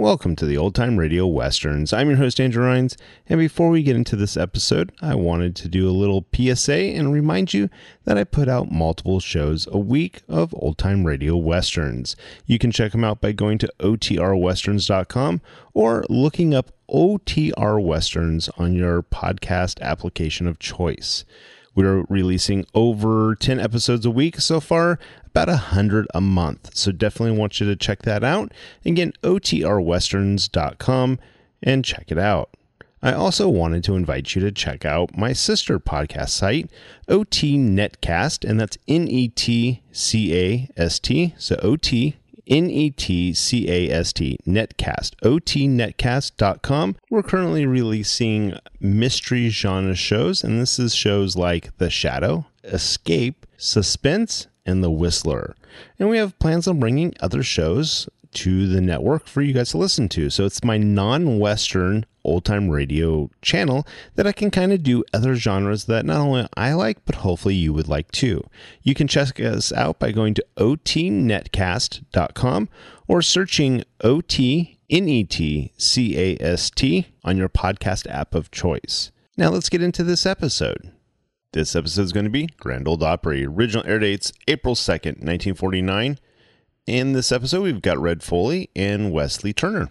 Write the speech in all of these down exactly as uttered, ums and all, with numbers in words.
Welcome to the Old Time Radio Westerns. I'm your host, Andrew Rhynes, and before we get into this episode, I wanted to do a little P S A and remind you that I put out multiple shows a week of Old Time Radio Westerns. You can check them out by going to O T R westerns dot com or looking up O T R Westerns on your podcast application of choice. We're releasing over ten episodes a week so far, about one hundred a month. So definitely want you to check that out. Again, O T R westerns dot com and check it out. I also wanted to invite you to check out my sister podcast site, O T Netcast, and that's N E T C A S T. So O T N E T C A S T, Netcast, O T netcast dot com. We're currently releasing mystery genre shows, and this is shows like The Shadow, Escape, Suspense, and The Whistler. And we have plans on bringing other shows to the network for you guys to listen to. So it's my non-Western old-time radio channel that I can kind of do other genres that not only I like, but hopefully you would like too. You can check us out by going to O T netcast dot com or searching O T N E T C A S T on your podcast app of choice. Now let's get into this episode. This episode is going to be Grand Ole Opry. Original air dates April second, nineteen forty-nine. In this episode, we've got Red Foley and Wesley Turner.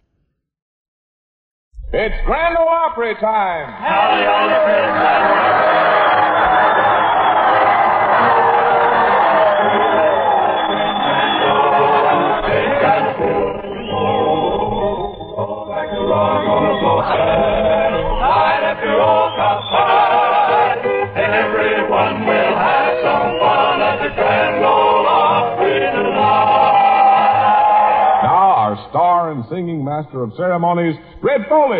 It's Grand Ole Opry time! Howdy, howdy, everyone will have some fun at the Grand Ole Opry tonight. Now, our star and singing master of ceremonies, Red Foley.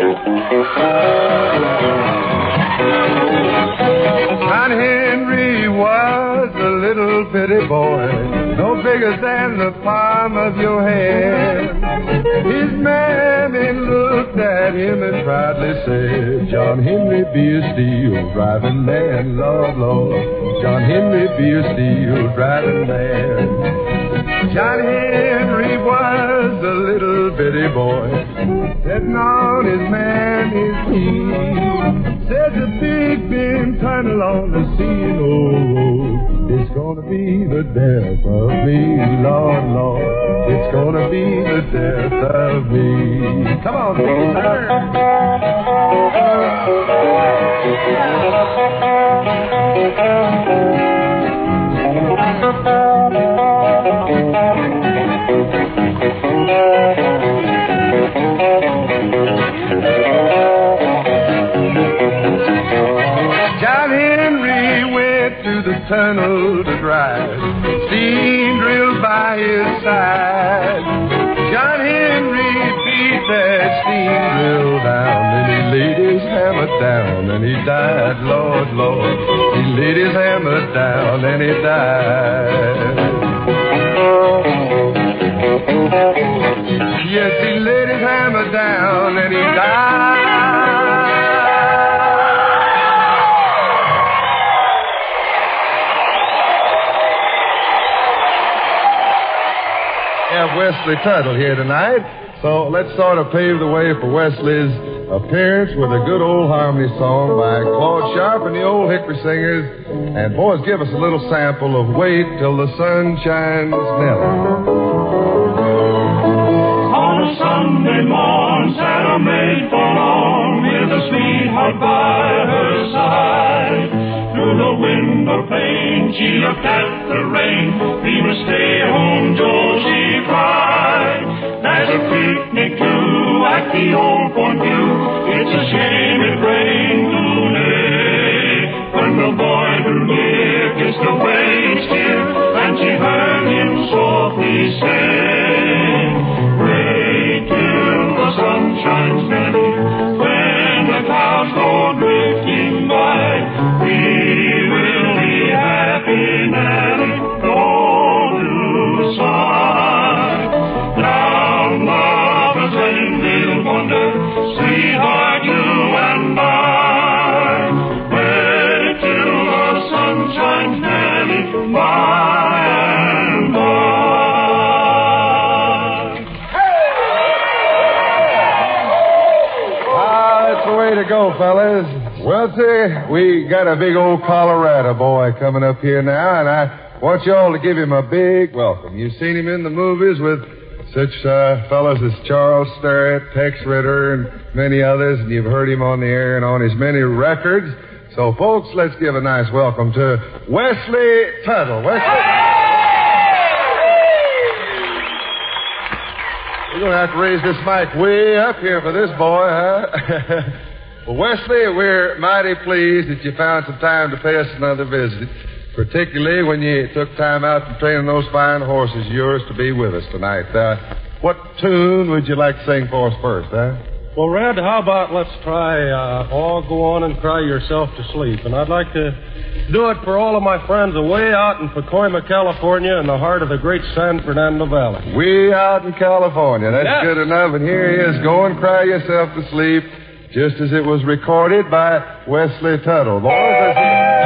John Henry was a little bitty boy, no bigger than the palm of your hand. His mammy looked at him and proudly said, John Henry, be a steel driving man, Lord, Lord. John Henry, be a steel driving man. John Henry was a little bitty boy, sitting on his mammy's knee. Said the big Ben turn along the sea and oh, it's gonna be the death of me, Lord, Lord. It's gonna be the death of me. Come on, John Henry went to the tunnel to drive, steam drilled by his side. John Henry beat that steam drill down, and he laid his hammer down, and he died, Lord, Lord. He laid his hammer down, and he died. Yes, he laid his hammer down, and he died. Have Wesley Tuttle here tonight, so let's sort of pave the way for Wesley's appearance with a good old harmony song by Claude Sharp and the Old Hickory Singers. And boys, give us a little sample of Wait Till the Sun Shines, Nellie. On a Sunday morn, sat a maid forlorn with a sweetheart by her side. Through the window pane, she looked at the rain. We must stay home, Joe, she cried. There's a picnic too at the old Point View. It's a shame it rained today. When the boy drew near, kissed the waist here, and she heard him softly say, wait till the sun shines steady. When the clouds go drifting by, we will be happy, Nellie. Don't lose sight. Now lovers and they'll wonder, sweetheart, you and I. Wait till the sun shines, Nellie, by and by. to go, fellas. Well, sir, we got a big old Colorado boy coming up here now, and I want you all to give him a big welcome. You've seen him in the movies with such uh, fellas as Charles Starrett, Tex Ritter, and many others, and you've heard him on the air and on his many records. So, folks, let's give a nice welcome to Wesley Tuttle. Wesley. We're going to have to raise this mic way up here for this boy, huh? Well, Wesley, we're mighty pleased that you found some time to pay us another visit, particularly when you took time out from training those fine horses of yours to be with us tonight. Uh, what tune would you like to sing for us first, huh? Well, Red, how about let's try uh, All Go On and Cry Yourself to Sleep. And I'd like to do it for all of my friends away out in Pacoima, California, in the heart of the great San Fernando Valley. Way out in California. That's yes. good enough. And here he is, Go and Cry Yourself to Sleep, just as it was recorded by Wesley Tuttle. Boys, let's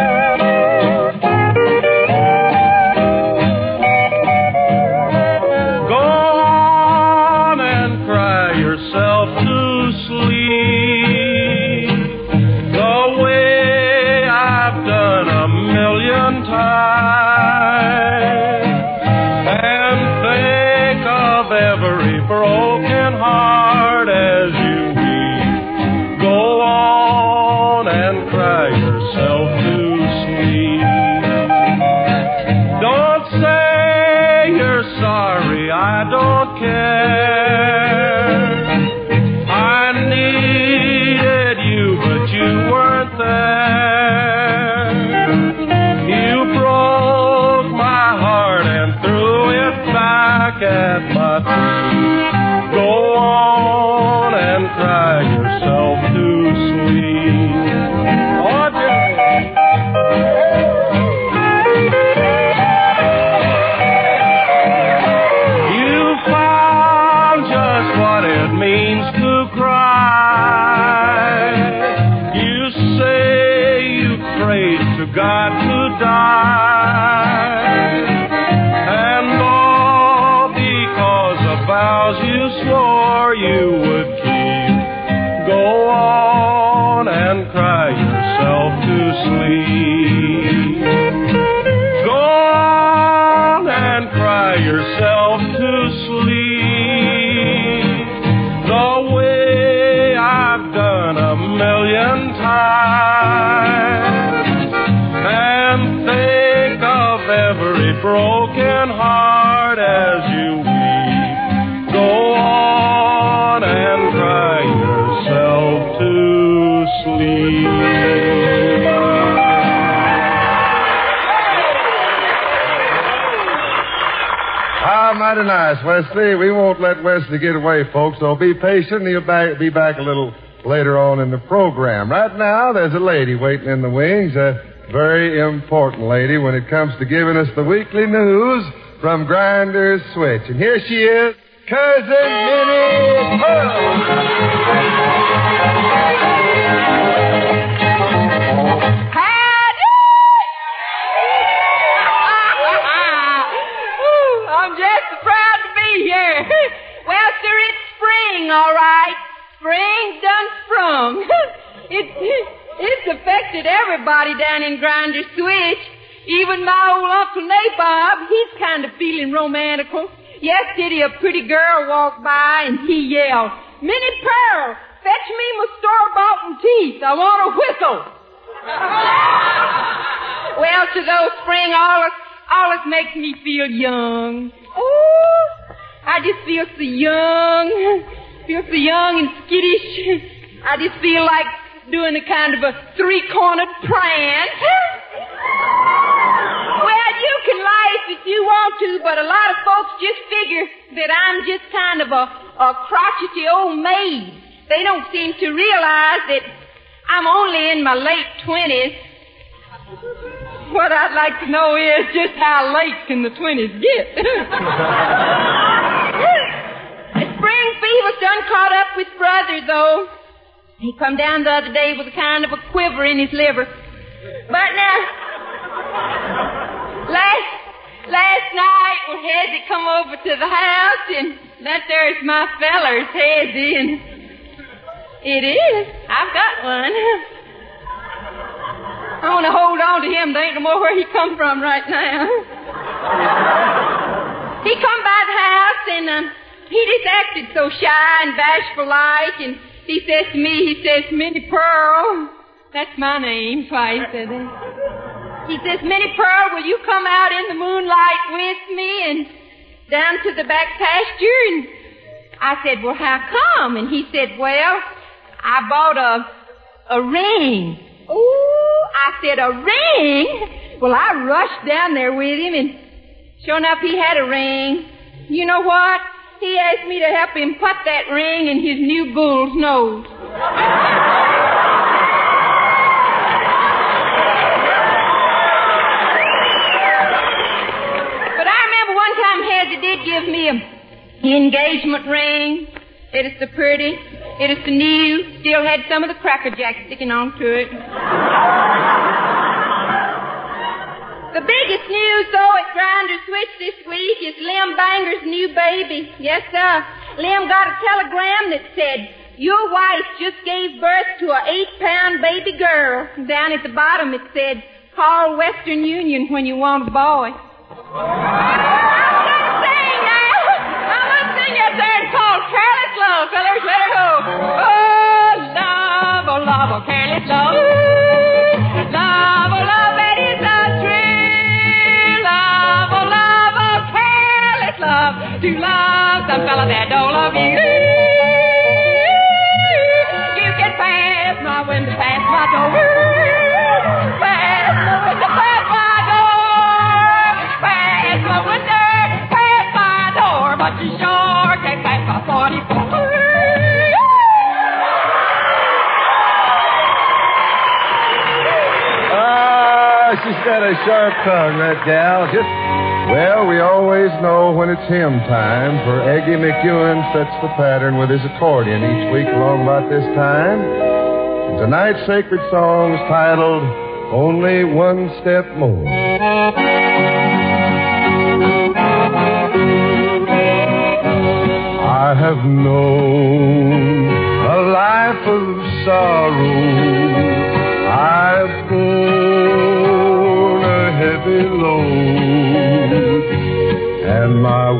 mighty nice, Wesley. We won't let Wesley get away, folks, so be patient. He'll back, be back a little later on in the program. Right now, there's a lady waiting in the wings, a very important lady when it comes to giving us the weekly news from Grinder's Switch. And here she is, Cousin Minnie Pearl. All right, spring's done sprung. it, it's affected everybody down in Grinder's Switch. Even my old Uncle Nabob, he's kind of feeling romantical. Yesterday, a pretty girl walked by and he yelled, "Minnie Pearl, fetch me my store-bought teeth. I want a whistle." Well, to those spring always, always makes me feel young. Ooh, I just feel so young. Feel so young and skittish. I just feel like doing a kind of a three-cornered prance. Well, you can laugh if you want to, but a lot of folks just figure that I'm just kind of a, a crotchety old maid. They don't seem to realize that I'm only in my late twenties. What I'd like to know is just how late can the twenties get? Spring fever's done caught up with Brother, though. He come down the other day with a kind of a quiver in his liver. But now, last last night, well, Hezzy come over to the house, and that there's my feller's Hezzy, and It is. I've got one. I want to hold on to him. There ain't no more where he come from right now. He come by the house, and uh, he just acted so shy and bashful-like, and he says to me, he says, Minnie Pearl, that's my name, twice, said he. He says, Minnie Pearl, will you come out in the moonlight with me and down to the back pasture? And I said, well, how come? And he said, well, I bought a, a ring. Ooh, I said, a ring? Well, I rushed down there with him, and sure enough, he had a ring. You know what? He asked me to help him put that ring in his new bull's nose. But I remember one time Hezzy did give me a engagement ring. It is so pretty. It is so new. Still had some of the Cracker Jack sticking on to it. The biggest news, though, at Grinder Switch this week is Lem Banger's new baby. Yes, sir. Lem got a telegram that said, your wife just gave birth to an eight-pound baby girl. Down at the bottom it said, call Western Union when you want a boy. I'm going to sing now. I'm going to sing out there. It's called Careless Love. Fellas, let her go. Oh, love, oh, love, oh, careless love. Love, oh, love, it is a true love, oh, love, oh, careless love. To love some fella that don't love you. You can pass my window, pass my door. Pass my window, pass my door. Pass my window, pass my door. But you sure can't pass my forty-four. She's got a sharp tongue, that gal. Just, well, we always know when it's hymn time, for Eggy McEwen sets the pattern with his accordion each week along about this time. And tonight's sacred song is titled, Only One Step More. I have known a life of sorrow. I've borne a heavy load, and my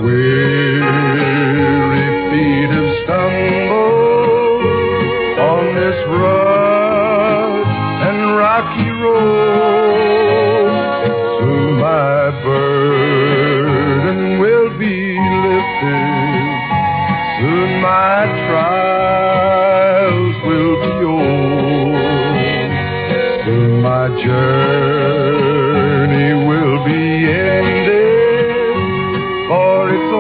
weary feet have stumbled on this rough and rocky road. Soon my burden will be lifted, soon my trials will be o'er, soon my journey will be ended, for it's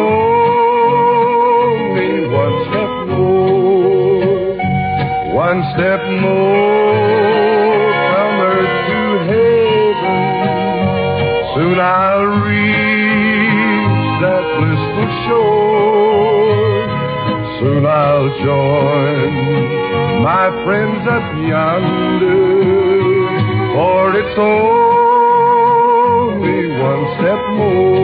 only one step more, one step more from earth to heaven. Soon I'll reach that blissful shore, soon I'll join my friends up yonder, for it's only one step more.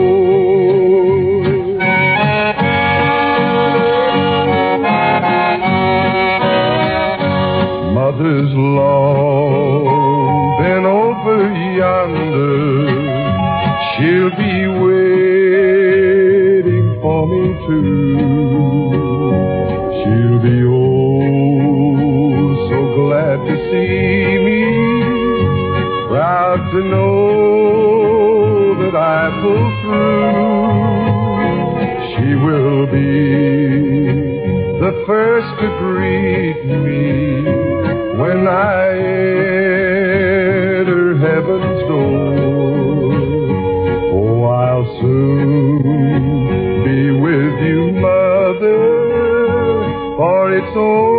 Mother's long been over yonder, she'll be waiting for me too. She'll be oh so glad to see me, proud to know that I pulled through. She will be the first to greet me when I enter heaven's door. Oh, I'll soon be with you, Mother, for it's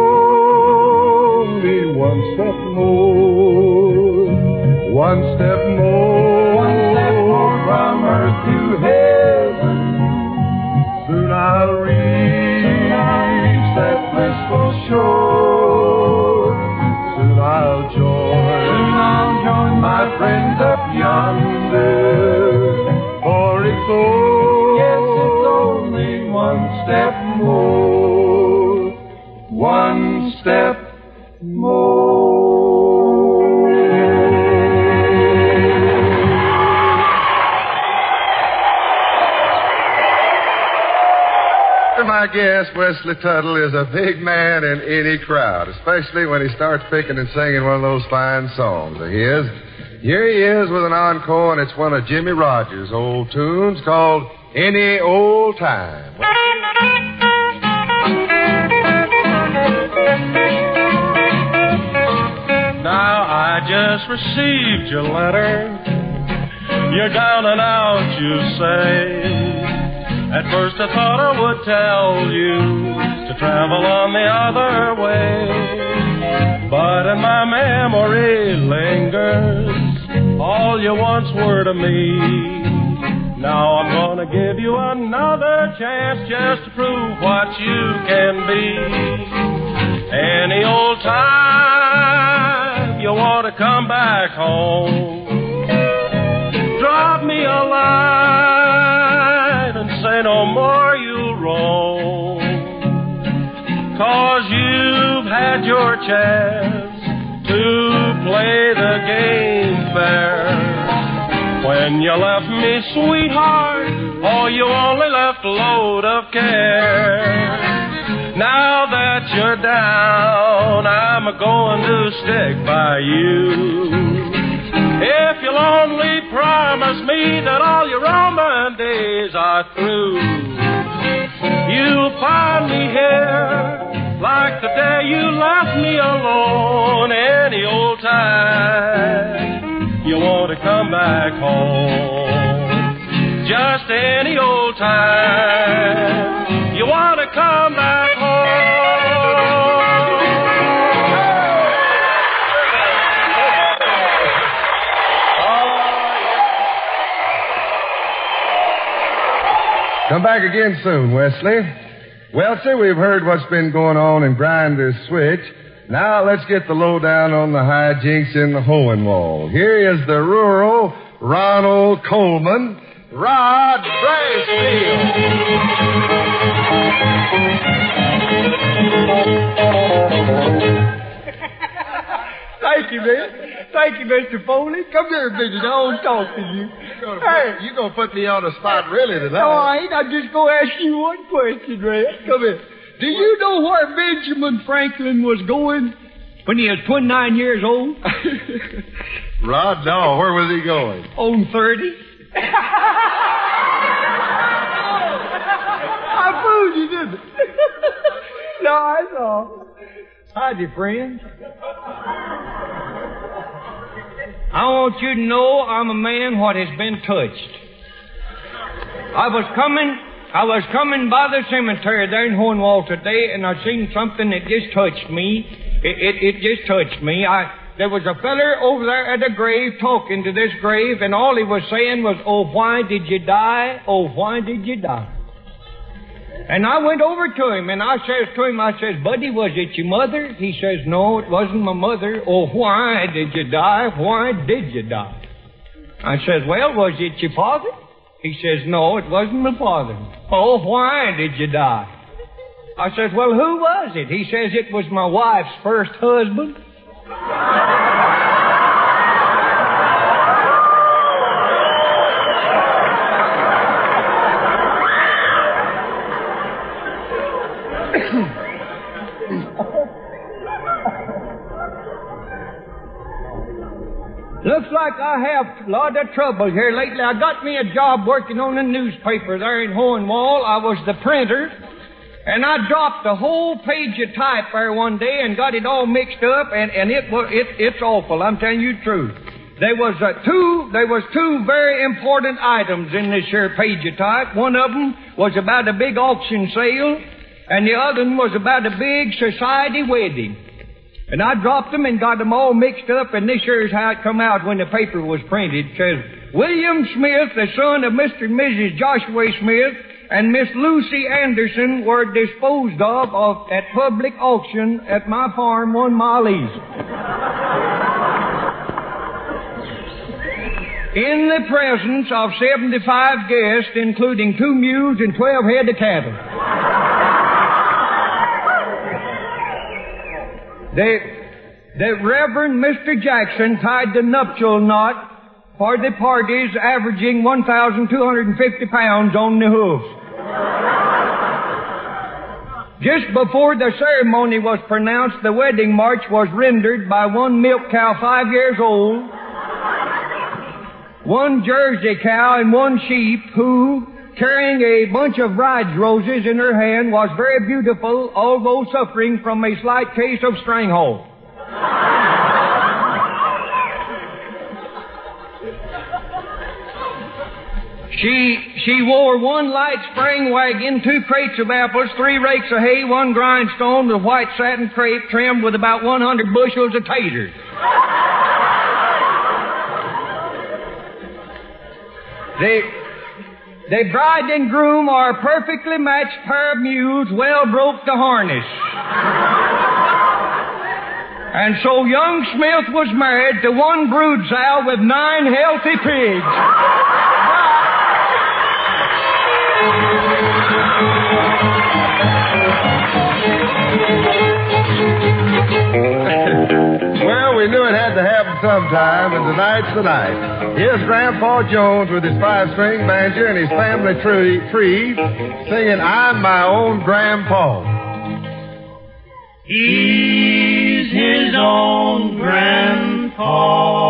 only one step more, one step more, one step more from earth to heaven. Soon I'll reach that blissful shore. Soon I'll join, soon I'll join my friends up yonder, for it's only, yes, it's only one step more, one one step more. My guest, Wesley Tuttle, is a big man in any crowd, especially when he starts picking and singing one of those fine songs of his. Here he is with an encore, and it's one of Jimmy Rogers' old tunes called Any Old Time. Now I just received your letter. You're down and out, you say. At first I thought I would tell you to travel on the other way, but in my memory lingers all you once were to me. Now I'm gonna give you another chance just to prove what you can be. Any old time you want to come back home, drop me a line and say no more you'll roam, 'cause you've had your chance to play the game fair. When you left me, sweetheart, oh, you only left a load of care. Now that you're down, I'm a-going to stick by you. If you'll only promise me that all your Roman days are through, you'll find me here like the day you left me alone. Any old time you want to come back home, just any old time you want to come back home. Come back again soon, Wesley. Well, sir, we've heard what's been going on in Grinder's Switch. Now let's get the lowdown on the hijinks in the hoeing wall. Here is the rural Ronald Coleman, Rod Bracefield. Thank you, man. Thank you, Mister Foley. Come here, Bridget. I want to talk to you. You're hey, you're going to put me on the spot really tonight. No, I ain't. I'm just going to ask you one question, Red. Come here. Do you know where Benjamin Franklin was going when he was twenty-nine years old? Rod, no. Where was he going? On thirty. I fooled you, didn't I? No, I saw. Howdy, friends. I want you to know I'm a man what has been touched. I was coming, I was coming by the cemetery there in Hornwall today, and I seen something that just touched me. It, it, it just touched me. I, there was a feller over there at the grave talking to this grave, and all he was saying was, "Oh, why did you die? Oh, why did you die?" And I went over to him, and I says to him, I says, "Buddy, was it your mother?" He says, "No, it wasn't my mother." "Oh, why did you die? Why did you die?" I says, "Well, was it your father?" He says, "No, it wasn't my father." "Oh, why did you die?" I says, "Well, who was it?" He says, "It was my wife's first husband." Looks like I have a lot of trouble here lately. I got me a job working on a newspaper there in Hornwall. I was the printer, and I dropped a whole page of type there one day and got it all mixed up, and, and it was it, it's awful. I'm telling you the truth. There was uh, two there was two very important items in this here page of type. One of them was about a big auction sale, and the other one was about a big society wedding. And I dropped them and got them all mixed up, and this here's how it come out when the paper was printed. It says, "William Smith, the son of Mister and Missus Joshua Smith, and Miss Lucy Anderson were disposed of, of at public auction at my farm one mile east. In the presence of seventy-five guests, including two mules and twelve head of cattle." that, that Reverend Mister Jackson tied the nuptial knot for the parties averaging one thousand two hundred fifty pounds on the hoofs. Just before the ceremony was pronounced, the wedding march was rendered by one milk cow five years old, one Jersey cow, and one sheep who, carrying a bunch of bride's roses in her hand, was very beautiful, although suffering from a slight case of stranghold. She, she wore one light spring wagon, two crates of apples, three rakes of hay, one grindstone with white satin crepe trimmed with about one hundred bushels of taters. The, the bride and groom are a perfectly matched pair of mules, well broke to harness. And so young Smith was married to one brood sow with nine healthy pigs. Well, we knew it had to happen sometime, and tonight's the night. Here's Grandpa Jones with his five-string banjo and his family tree, tree singing I'm My Own Grandpa. He's his own grandpa.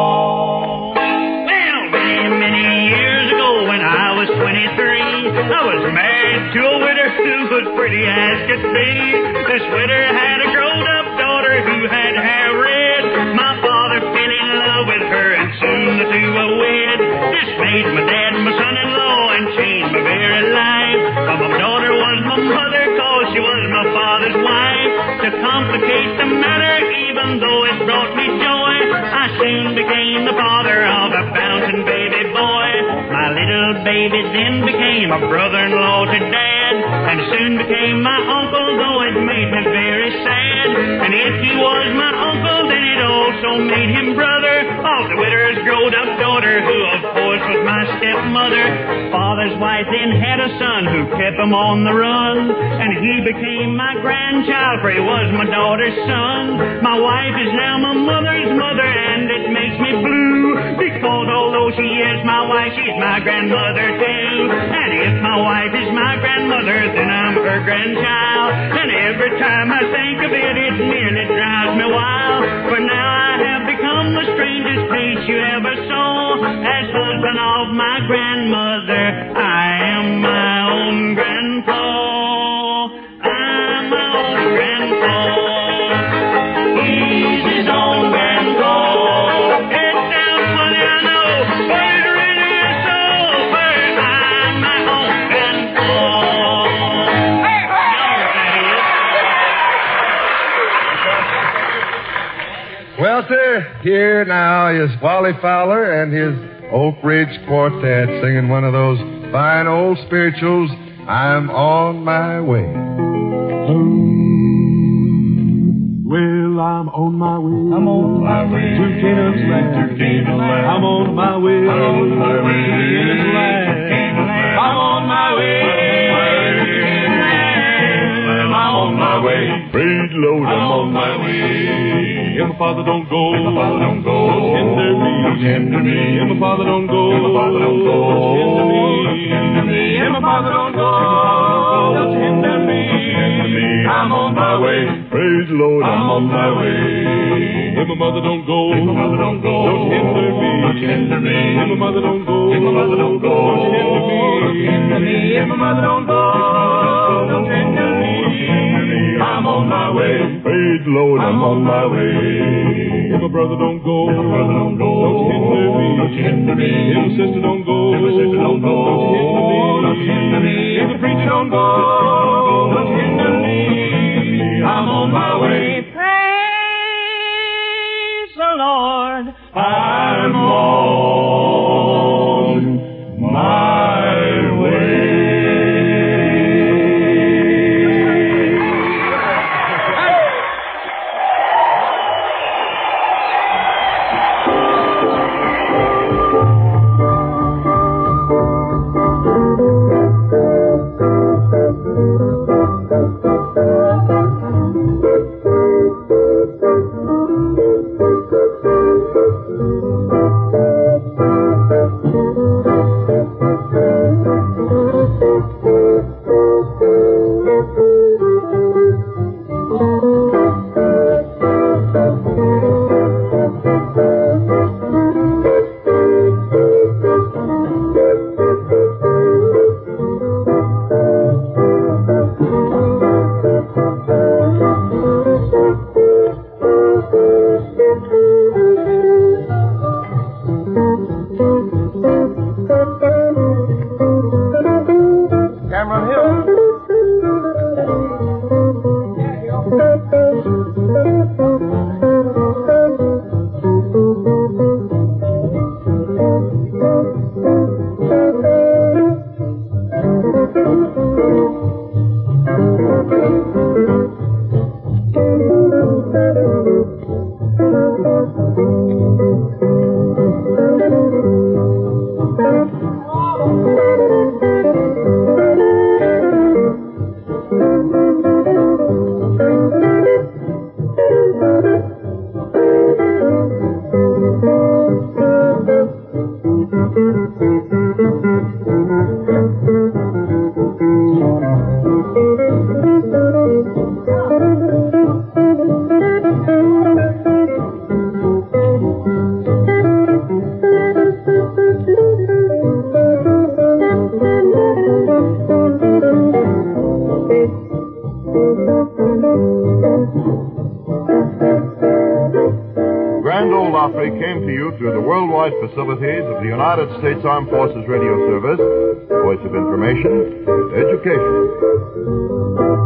Well, many, many years ago when I was twenty-three, I was married to a widow who was pretty as could be. This widow had a grown-up daughter who had hair red. My father fell in love with her and soon the two were wed. This made my dad my son-in-law and changed my very life. But my daughter was my mother cause she was my father's wife. To complicate the matter, even though it brought me joy, I soon became the father of a bouncing baby boy. My little baby then became a brother-in-law to Dad, and soon became my uncle, though it made me very sad. And if he was my uncle, then it also made him brother of the widow's grown-up daughter, who of course was my stepmother. Father's wife then had a son who kept him on the run, and he became my grandchild, for he was my daughter's son. My wife is now my mother's mother, and it makes me blue, because although she is my wife, she's my grandmother too. And if my wife is my grandmother, then I'm her grandchild. And every time I think of it, it nearly drives me wild. For now I have become the strangest face you ever saw. As husband of my grandmother, I am my own grandpa. I'm my own grandpa. He's his own grandpa. It sounds funny, I know, but it really is so. But I'm my own grandpa. Hey, hey. Well, sir, here now is Wally Fowler and his Oak Ridge Quartet singing one of those fine old spirituals, I'm on my way. Well, I'm on my way. I'm on my way to Canaan's land. to Canaan land. I'm on my way. I'm on my way to Canaan's land. to Canaan land. I'm on my way. I'm on my way. Praise the Lord, I'm on my way. If my father don't go, If my father don't go, don't hinder me. don't hinder me. If my father don't go, If my father don't go, don't hinder me. don't hinder me. If my father don't go, don't hinder me. I'm on my way. Praise the Lord, I'm on my way. If my mother don't go, If my mother don't go, don't hinder me. don't hinder me. If my mother don't go, If my mother don't go, don't hinder me. don't hinder me. If my mother don't go, don't hinder me. I'm on my way. Praise the Lord, I'm on my way. If my brother don't go, If my brother don't go, don't hinder me. don't hinder me. If my sister don't go, If my sister don't go, don't hinder me. don't hinder me. If the preacher don't go, don't hinder me. I'm on my way. Praise the Lord. I'm on my way. Thank you. and Old Opry came to you through the worldwide facilities of the United States Armed Forces Radio Service, voice of information, education.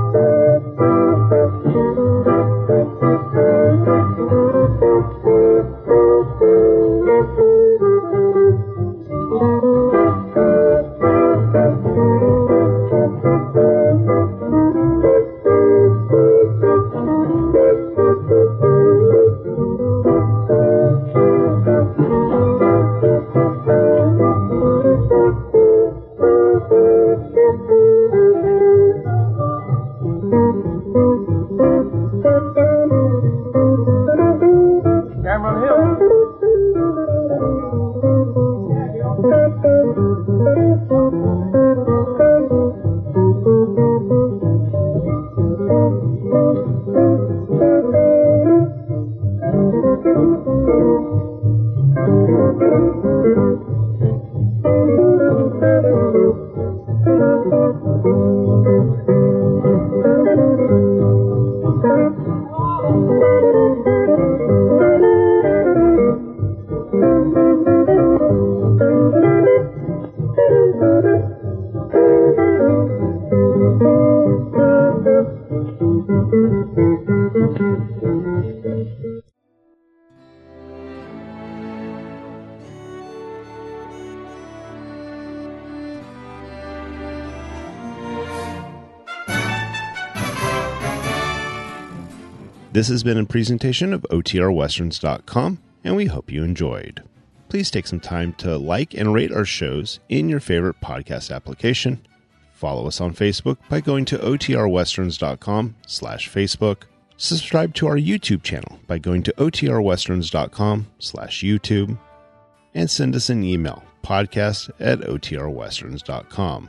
This has been a presentation of O T R Westerns dot com, and we hope you enjoyed. Please take some time to like and rate our shows in your favorite podcast application. Follow us on Facebook by going to O T R Westerns dot com slash Facebook. Subscribe to our YouTube channel by going to O T R Westerns dot com slash YouTube. And send us an email, podcast at O T R Westerns dot com.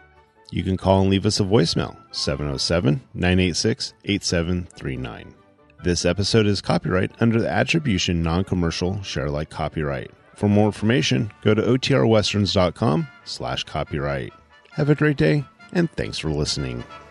You can call and leave us a voicemail, seven oh seven, nine eight six, eight seven three nine. This episode is copyright under the Attribution Non-Commercial Share Alike Copyright. For more information, go to O T R Westerns dot com slash copyright. Have a great day, and thanks for listening.